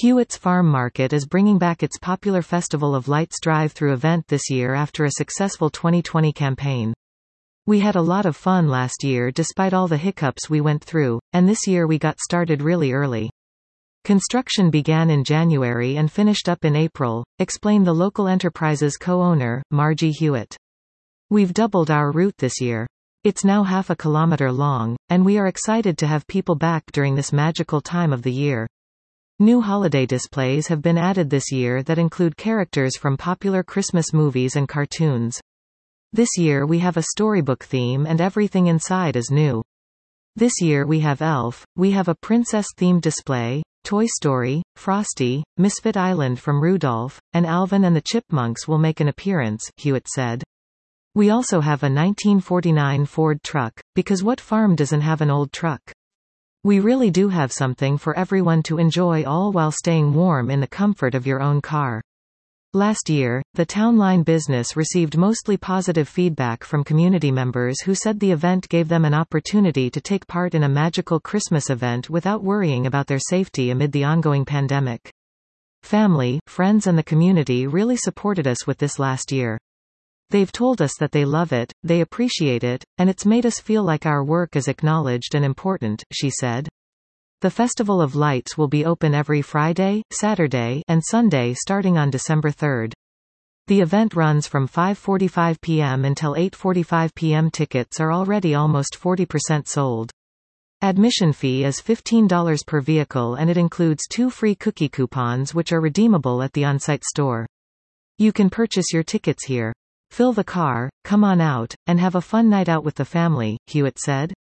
Hewitt's Farm Market is bringing back its popular Festival of Lights drive-through event this year after a successful 2020 campaign. We had a lot of fun last year despite all the hiccups we went through, and this year we got started really early. Construction began in January and finished up in April, explained the local enterprise's co-owner, Margie Hewitt. We've doubled our route this year. It's now half a kilometer long, and we are excited to have people back during this magical time of the year. New holiday displays have been added this year that include characters from popular Christmas movies and cartoons. This year we have a storybook theme and everything inside is new. This year we have Elf, we have a princess-themed display, Toy Story, Frosty, Misfit Island from Rudolph, and Alvin and the Chipmunks will make an appearance, Hewitt said. We also have a 1949 Ford truck, because what farm doesn't have an old truck? We really do have something for everyone to enjoy, all while staying warm in the comfort of your own car. Last year, the Town Line business received mostly positive feedback from community members who said the event gave them an opportunity to take part in a magical Christmas event without worrying about their safety amid the ongoing pandemic. Family, friends and the community really supported us with this last year. They've told us that they love it, they appreciate it, and it's made us feel like our work is acknowledged and important, she said. The Festival of Lights will be open every Friday, Saturday, and Sunday starting on December 3rd. The event runs from 5:45 p.m. until 8:45 p.m. Tickets are already almost 40% sold. Admission fee is $15 per vehicle and it includes 2 free cookie coupons which are redeemable at the on-site store. You can purchase your tickets here. Fill the car, come on out, and have a fun night out with the family, Hewitt said.